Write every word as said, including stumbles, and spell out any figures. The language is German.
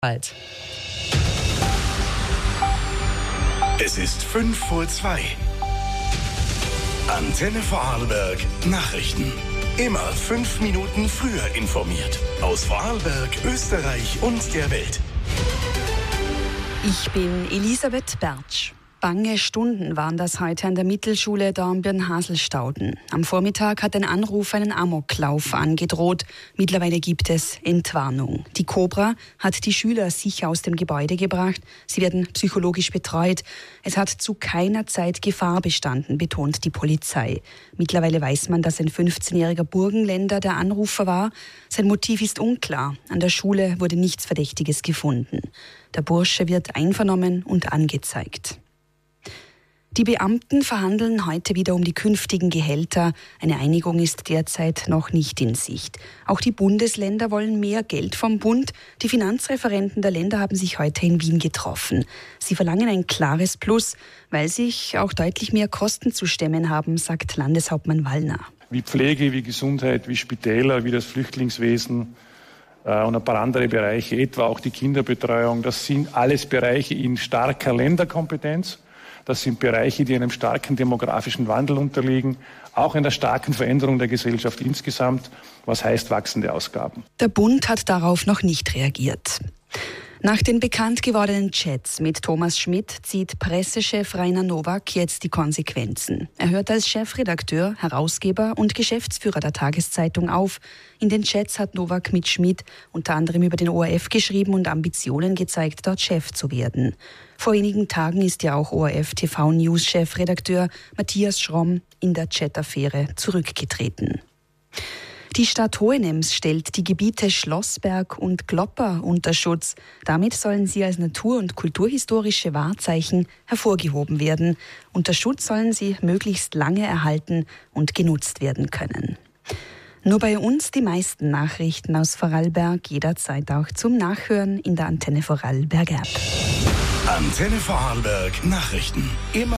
Bald. Es ist fünf vor zwei. Antenne Vorarlberg Nachrichten. Immer fünf Minuten früher informiert. Aus Vorarlberg, Österreich und der Welt. Ich bin Elisabeth Bertsch. Bange Stunden waren das heute an der Mittelschule Dornbirn-Haselstauden. Am Vormittag hat ein Anruf einen Amoklauf angedroht. Mittlerweile gibt es Entwarnung. Die Cobra hat die Schüler sicher aus dem Gebäude gebracht. Sie werden psychologisch betreut. Es hat zu keiner Zeit Gefahr bestanden, betont die Polizei. Mittlerweile weiß man, dass ein fünfzehnjähriger Burgenländer der Anrufer war. Sein Motiv ist unklar. An der Schule wurde nichts Verdächtiges gefunden. Der Bursche wird einvernommen und angezeigt. Die Beamten verhandeln heute wieder um die künftigen Gehälter. Eine Einigung ist derzeit noch nicht in Sicht. Auch die Bundesländer wollen mehr Geld vom Bund. Die Finanzreferenten der Länder haben sich heute in Wien getroffen. Sie verlangen ein klares Plus, weil sich auch deutlich mehr Kosten zu stemmen haben, sagt Landeshauptmann Wallner. Wie Pflege, wie Gesundheit, wie Spitäler, wie das Flüchtlingswesen äh, und ein paar andere Bereiche, etwa auch die Kinderbetreuung. Das sind alles Bereiche in starker Länderkompetenz. Das sind Bereiche, die einem starken demografischen Wandel unterliegen, auch einer starken Veränderung der Gesellschaft insgesamt, was heißt wachsende Ausgaben. Der Bund hat darauf noch nicht reagiert. Nach den bekannt gewordenen Chats mit Thomas Schmidt zieht Pressechef Rainer Nowak jetzt die Konsequenzen. Er hört als Chefredakteur, Herausgeber und Geschäftsführer der Tageszeitung auf. In den Chats hat Nowak mit Schmidt unter anderem über den O R F geschrieben und Ambitionen gezeigt, dort Chef zu werden. Vor wenigen Tagen ist ja auch O R F T V-News-Chefredakteur Matthias Schromm in der Chat-Affäre zurückgetreten. Die Stadt Hohenems stellt die Gebiete Schlossberg und Glopper unter Schutz. Damit sollen sie als natur- und kulturhistorische Wahrzeichen hervorgehoben werden. Unter Schutz sollen sie möglichst lange erhalten und genutzt werden können. Nur bei uns die meisten Nachrichten aus Vorarlberg, jederzeit auch zum Nachhören in der Antenne Vorarlberg App. Antenne Vorarlberg Nachrichten. Immer